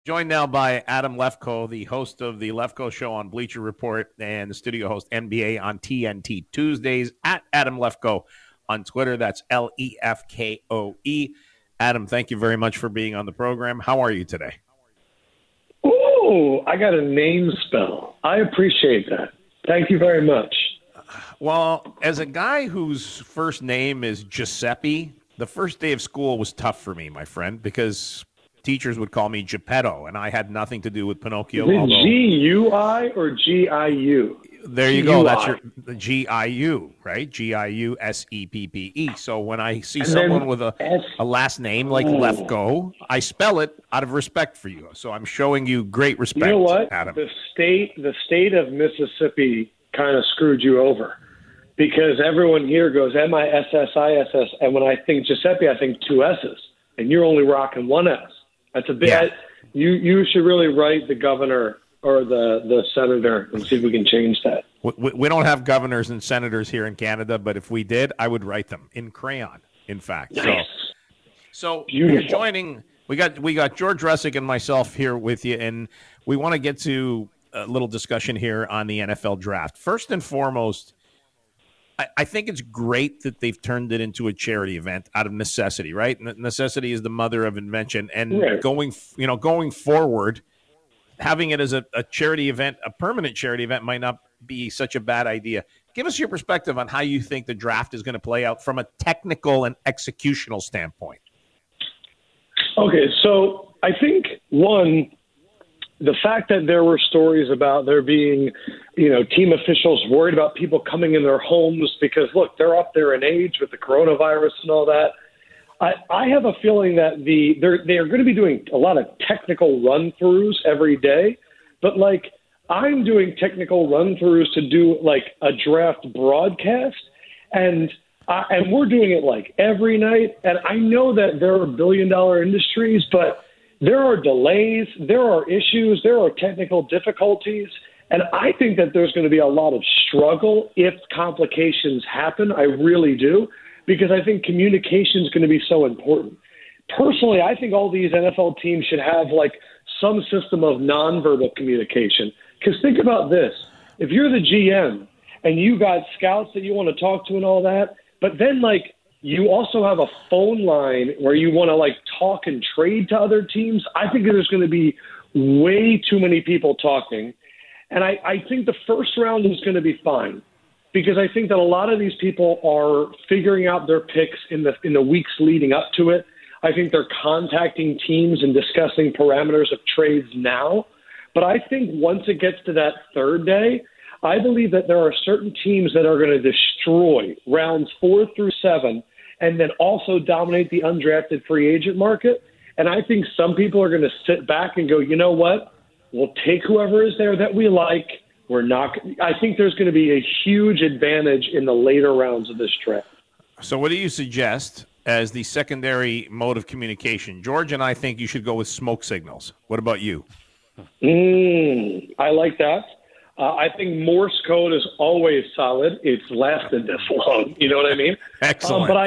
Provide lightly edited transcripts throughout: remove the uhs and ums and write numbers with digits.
Joined now by Adam Lefko, the host of the Lefko Show on Bleacher Report and the studio host NBA on TNT Tuesdays at Adam Lefko on Twitter. That's Lefkoe. Adam, thank you very much for being on the program. How are you today? Oh, I got a name spell. I appreciate that. Thank you very much. Well, as a guy whose first name is Giuseppe, the first day of school was tough for me, my friend, because teachers would call me Geppetto, and I had nothing to do with Pinocchio. Is it G-U-I or G-I-U? There you go. That's your G-I-U, right? G-I-U-S-E-P-P-E. So when I see someone with a last name like Lefko, I spell it out of respect for you. So I'm showing you great respect, You know what? Adam. The state of Mississippi kind of screwed you over because everyone here goes M-I-S-S-I-S-S, and when I think Giuseppe, I think two S's, and you're only rocking one S. That's a bit. Yeah. You should really write the governor or the senator and see if we can change that. We don't have governors and senators here in Canada, but if we did, I would write them in crayon, in fact. Nice. So you're joining. We got George Resick and myself here with you, and we want to get to a little discussion here on the NFL draft. First and foremost, I think it's great that they've turned it into a charity event out of necessity, right? Necessity is the mother of invention, and right. going forward, having it as a charity event, a permanent charity event, might not be such a bad idea. Give us your perspective on how you think the draft is going to play out from a technical and executional standpoint. Okay, so I think, one, the fact that there were stories about there being, team officials worried about people coming in their homes because, look, they're up there in age with the coronavirus and all that. I have a feeling that they are going to be doing a lot of technical run-throughs every day, but I'm doing technical run-throughs to do a draft broadcast, and we're doing it every night. And I know that there are billion-dollar industries, but there are delays, there are issues, there are technical difficulties, and I think that there's going to be a lot of struggle if complications happen. I really do. Because I think communication is going to be so important. Personally, I think all these NFL teams should have some system of nonverbal communication. Because think about this. If you're the GM and you got scouts that you want to talk to and all that, but then you also have a phone line where you want to talk and trade to other teams, I think there's going to be way too many people talking. And I think the first round is going to be fine. Because I think that a lot of these people are figuring out their picks in the weeks leading up to it. I think they're contacting teams and discussing parameters of trades now. But I think once it gets to that third day, I believe that there are certain teams that are going to destroy rounds 4 through 7 and then also dominate the undrafted free agent market. And I think some people are going to sit back and go, you know what? We'll take whoever is there that we like. I think there's going to be a huge advantage in the later rounds of this draft. So what do you suggest as the secondary mode of communication? George and I think you should go with smoke signals. What about you? I like that. I think Morse code is always solid. It's lasted this long. You know what I mean? Excellent. But I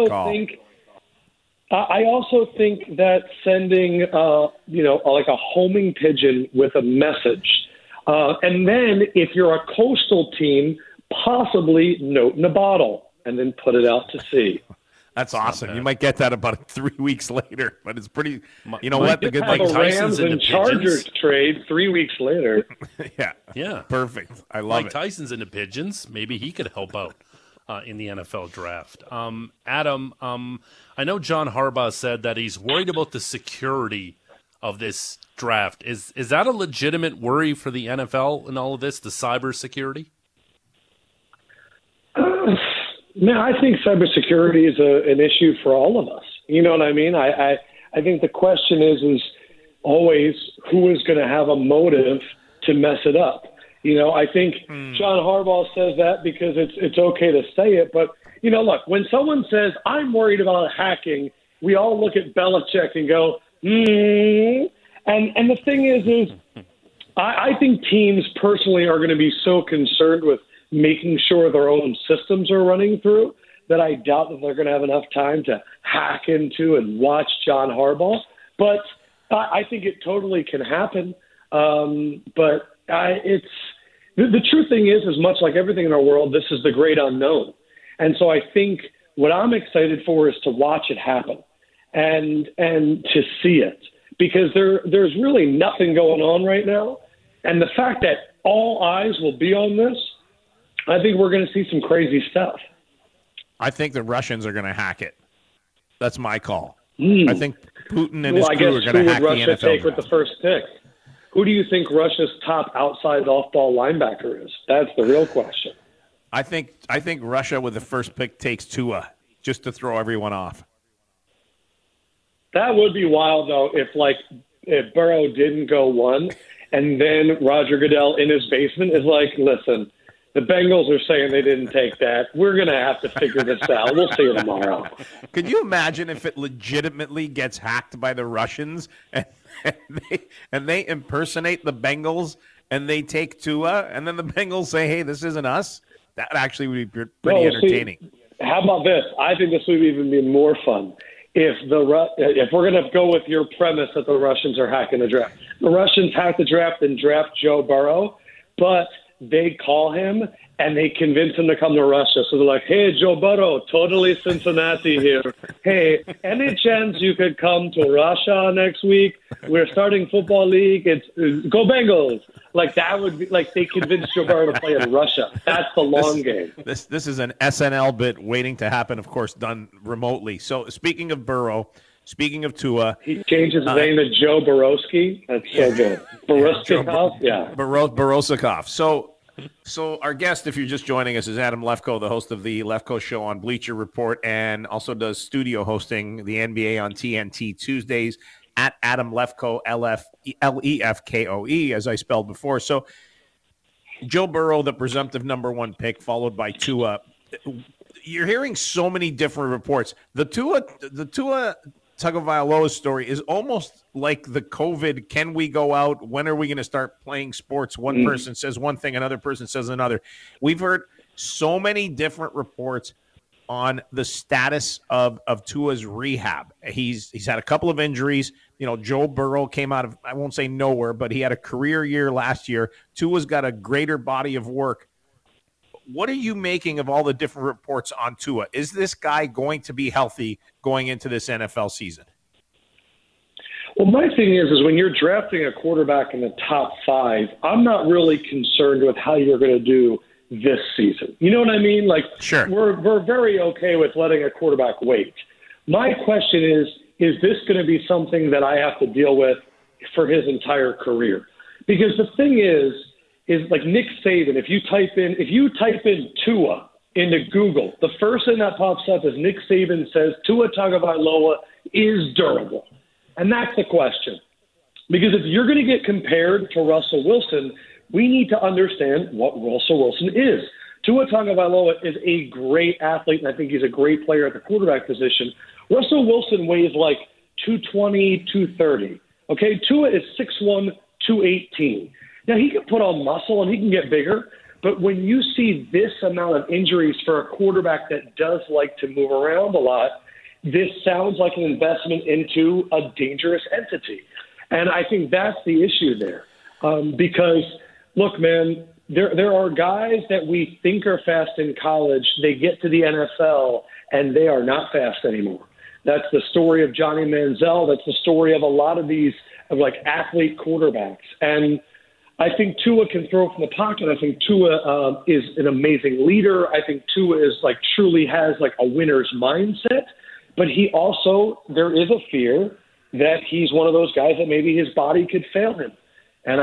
also think that sending, a homing pigeon with a message. And then if you're a coastal team, possibly note in a bottle and then put it out to sea. That's awesome. You might get that about 3 weeks later, but it's pretty. You know what? The good thing is Rams and Chargers trade 3 weeks later. Yeah. Perfect. I love it. Mike Tyson's into pigeons. Maybe he could help out in the NFL draft. Adam, I know John Harbaugh said that he's worried about the security of this draft. Is that a legitimate worry for the NFL in all of this, the cybersecurity? No, I think cybersecurity is an issue for all of us. You know what I mean? I think the question is always who is going to have a motive to mess it up. I think John Harbaugh says that because it's okay to say it. But, look, when someone says, I'm worried about hacking, we all look at Belichick and go, And the thing is I think teams personally are going to be so concerned with making sure their own systems are running through that I doubt that they're going to have enough time to hack into and watch John Harbaugh. But I think it totally can happen. But the true thing is, as much like everything in our world, this is the great unknown. And so I think what I'm excited for is to watch it happen and to see it, because there's really nothing going on right now. And the fact that all eyes will be on this, I think we're going to see some crazy stuff. I think the Russians are going to hack it. That's my call. I think Putin and his crew are going to hack the NFL Russia take draft. with the first pick? Who do you think Russia's top outside off-ball linebacker is? That's the real question. I think Russia with the first pick takes Tua just to throw everyone off. That would be wild, though, if Burrow didn't go one, and then Roger Goodell in his basement is like, listen, the Bengals are saying they didn't take that. We're going to have to figure this out. We'll see you tomorrow. Could you imagine if it legitimately gets hacked by the Russians and they impersonate the Bengals and they take Tua, and then the Bengals say, hey, this isn't us? That actually would be pretty entertaining. See, how about this? I think this would even be more fun if we're going to go with your premise that the Russians are hacking the draft. The Russians hack the draft and draft Joe Burrow, but they call him and they convince him to come to Russia. So they're like, hey, Joe Burrow, totally Cincinnati here. Hey, any chance you could come to Russia next week? We're starting football league. It's go Bengals. Like that would be like they convinced Joe Burrow to play in Russia. That's the long game. This is an SNL bit waiting to happen, of course, done remotely. So speaking of Burrow, speaking of Tua, he changed his name to Joe Borowski. That's so good. Borowski, yeah. Borowsikov. So our guest, if you're just joining us, is Adam Lefkoe, the host of the Lefkoe Show on Bleacher Report, and also does studio hosting the NBA on TNT Tuesdays at Adam Lefkoe, Lefkoe, as I spelled before. So Joe Burrow, the presumptive number one pick, followed by Tua. You're hearing so many different reports. The Tua Tagovailoa story is almost like the COVID, can we go out? When are we going to start playing sports? One person says one thing, another person says another. We've heard so many different reports on the status of Tua's rehab. He's had a couple of injuries. You know, Joe Burrow came out of, I won't say nowhere, but he had a career year last year. Tua's got a greater body of work. What are you making of all the different reports on Tua? Is this guy going to be healthy going into this NFL season? Well, my thing is when you're drafting a quarterback in the top 5, I'm not really concerned with how you're going to do this season. You know what I mean? Like, sure. We're very okay with letting a quarterback wait. My question is this going to be something that I have to deal with for his entire career? Because the thing is like Nick Saban, if you type in Tua into Google, the first thing that pops up is Nick Saban says Tua Tagovailoa is durable. And that's the question. Because if you're going to get compared to Russell Wilson, we need to understand what Russell Wilson is. Tua Tagovailoa is a great athlete, and I think he's a great player at the quarterback position. Russell Wilson weighs like 220, 230. Okay, Tua is 6'1", 218. Now, he can put on muscle and he can get bigger, but when you see this amount of injuries for a quarterback that does like to move around a lot, this sounds like an investment into a dangerous entity. And I think that's the issue there. Because, look, man, there are guys that we think are fast in college. They get to the NFL, and they are not fast anymore. That's the story of Johnny Manziel. That's the story of a lot of these like athlete quarterbacks. And I think Tua can throw from the pocket. I think Tua is an amazing leader. I think Tua is truly has a winner's mindset. But he also, there is a fear that he's one of those guys that maybe his body could fail him. And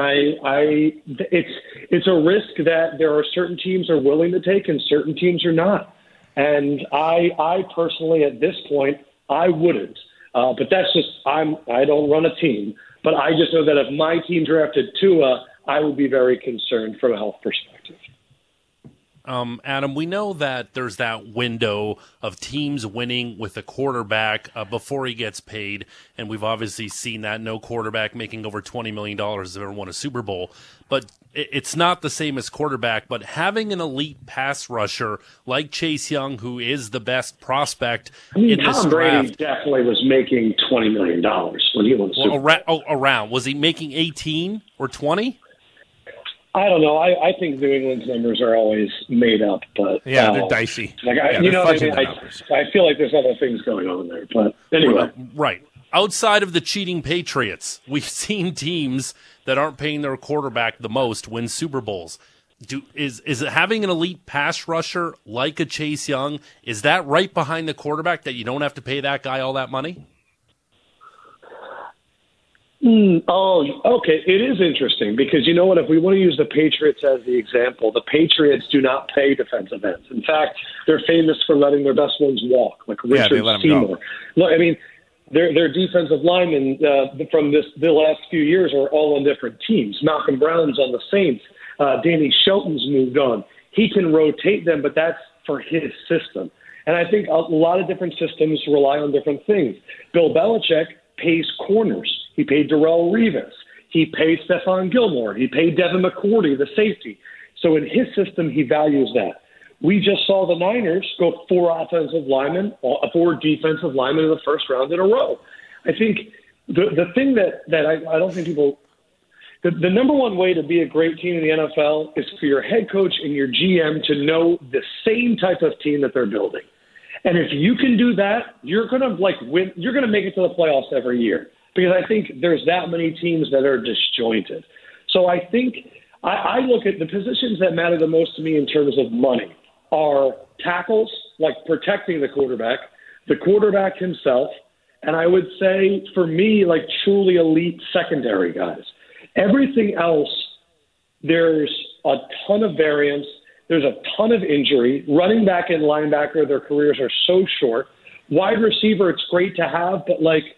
it's a risk that there are certain teams are willing to take and certain teams are not. And I personally, at this point, I wouldn't. But that's just, I don't run a team. But I just know that if my team drafted Tua, I would be very concerned from a health perspective. Adam, we know that there's that window of teams winning with a quarterback before he gets paid, and we've obviously seen that no quarterback making over $20 million has ever won a Super Bowl. But it's not the same as quarterback, but having an elite pass rusher like Chase Young, who is the best prospect in this Tom Brady draft. definitely was making $20 million when he won the Super Bowl. Around. Was he making 18 or 20? I don't know. I think New England's numbers are always made up, but they're dicey. I feel like there's other things going on there. But anyway, right. Outside of the cheating Patriots, we've seen teams that aren't paying their quarterback the most win Super Bowls. Is it having an elite pass rusher like a Chase Young? Is that right behind the quarterback that you don't have to pay that guy all that money? Okay. It is interesting because you know what? If we want to use the Patriots as the example, the Patriots do not pay defensive ends. In fact, they're famous for letting their best ones walk, like Richard Seymour. Look, I mean, their defensive linemen from the last few years are all on different teams. Malcolm Brown's on the Saints. Danny Shelton's moved on. He can rotate them, but that's for his system. And I think a lot of different systems rely on different things. Bill Belichick pays corners. He paid Darrelle Revis. He paid Stephon Gilmore. He paid Devin McCourty, the safety. So in his system, he values that. We just saw the Niners go 4 defensive linemen in the first round in a row. I think the thing that I don't think people – the number one way to be a great team in the NFL is for your head coach and your GM to know the same type of team that they're building. And if you can do that, you're going to win. You're going to make it to the playoffs every year. Because I think there's that many teams that are disjointed. So I think I look at the positions that matter the most to me in terms of money are tackles, like protecting the quarterback himself, and I would say for me, like truly elite secondary guys. Everything else, there's a ton of variance. There's a ton of injury. Running back and linebacker, their careers are so short. Wide receiver, it's great to have, but like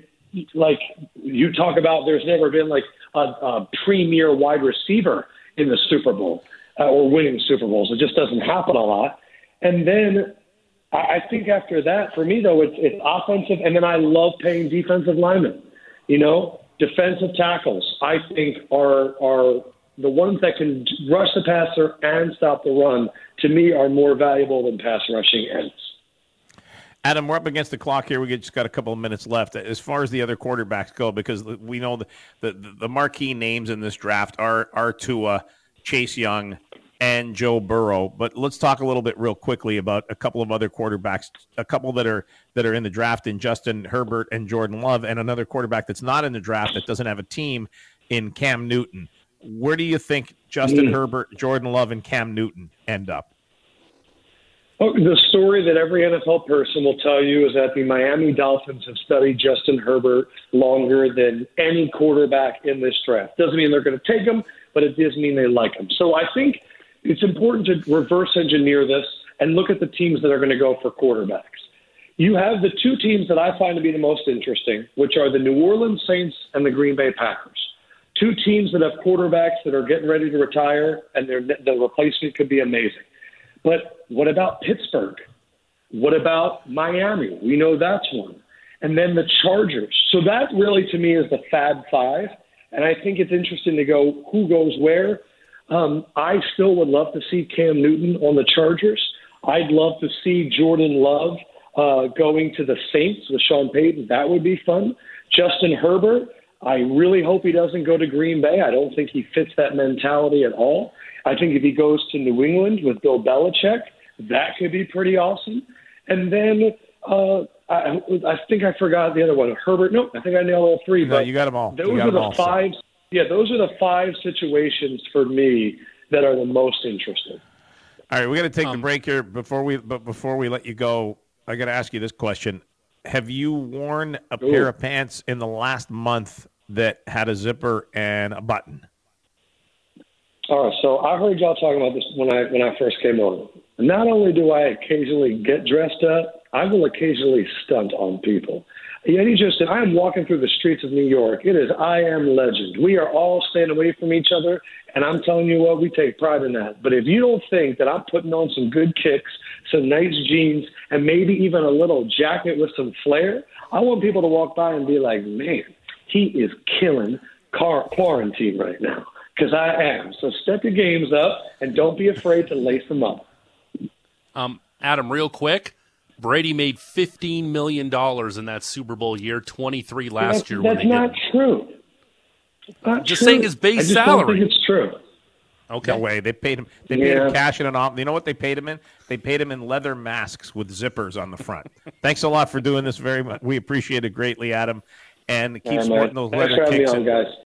you talk about, there's never been like a premier wide receiver in the Super Bowl or winning Super Bowls. It just doesn't happen a lot. And then I think after that, for me though, it's offensive, and then I love paying defensive linemen. You know, defensive tackles, I think are the ones that can rush the passer and stop the run. To me, are more valuable than pass rushing ends. Adam, we're up against the clock here. We just got a couple of minutes left. As far as the other quarterbacks go, because we know the marquee names in this draft are Tua, Chase Young, and Joe Burrow. But let's talk a little bit real quickly about a couple of other quarterbacks, a couple that are in the draft in Justin Herbert and Jordan Love, and another quarterback that's not in the draft that doesn't have a team in Cam Newton. Where do you think Justin Herbert, Jordan Love, and Cam Newton end up? Oh, the story that every NFL person will tell you is that the Miami Dolphins have studied Justin Herbert longer than any quarterback in this draft. Doesn't mean they're going to take him, but it does mean they like him. So I think it's important to reverse engineer this and look at the teams that are going to go for quarterbacks. You have the two teams that I find to be the most interesting, which are the New Orleans Saints and the Green Bay Packers. Two teams that have quarterbacks that are getting ready to retire, and the replacement could be amazing. But what about Pittsburgh? What about Miami? We know that's one. And then the Chargers. So that really, to me, is the Fab Five. And I think it's interesting to go who goes where. I still would love to see Cam Newton on the Chargers. I'd love to see Jordan Love going to the Saints with Sean Payton. That would be fun. Justin Herbert, I really hope he doesn't go to Green Bay. I don't think he fits that mentality at all. I think if he goes to New England with Bill Belichick, that could be pretty awesome. And then I think I forgot the other one. Herbert. No, I think I nailed all three. No, you got them all. Those are the five. Yeah, those are the five situations for me that are the most interesting. All right, we got to take the break here before we let you go. I got to ask you this question: have you worn a pair of pants in the last month that had a zipper and a button? All right, so I heard y'all talking about this when I first came on. Not only do I occasionally get dressed up, I will occasionally stunt on people. Eddie Johnson, I am walking through the streets of New York. It is I am legend. We are all staying away from each other, and I'm telling you what, we take pride in that. But if you don't think that I'm putting on some good kicks, some nice jeans, and maybe even a little jacket with some flair, I want people to walk by and be like, man, he is killing quarantine right now, because I am. So step your games up, and don't be afraid to lace them up. Adam, real quick, Brady made $15 million in that Super Bowl year, 23 last year. That's not true. Just saying his base salary. I don't think it's true. Okay. No way. They paid him. They paid him cash in an off. You know what they paid him in? They paid him in leather masks with zippers on the front. Thanks a lot for doing this very much. We appreciate it greatly, Adam. And keep sporting those leather kicks. Guys.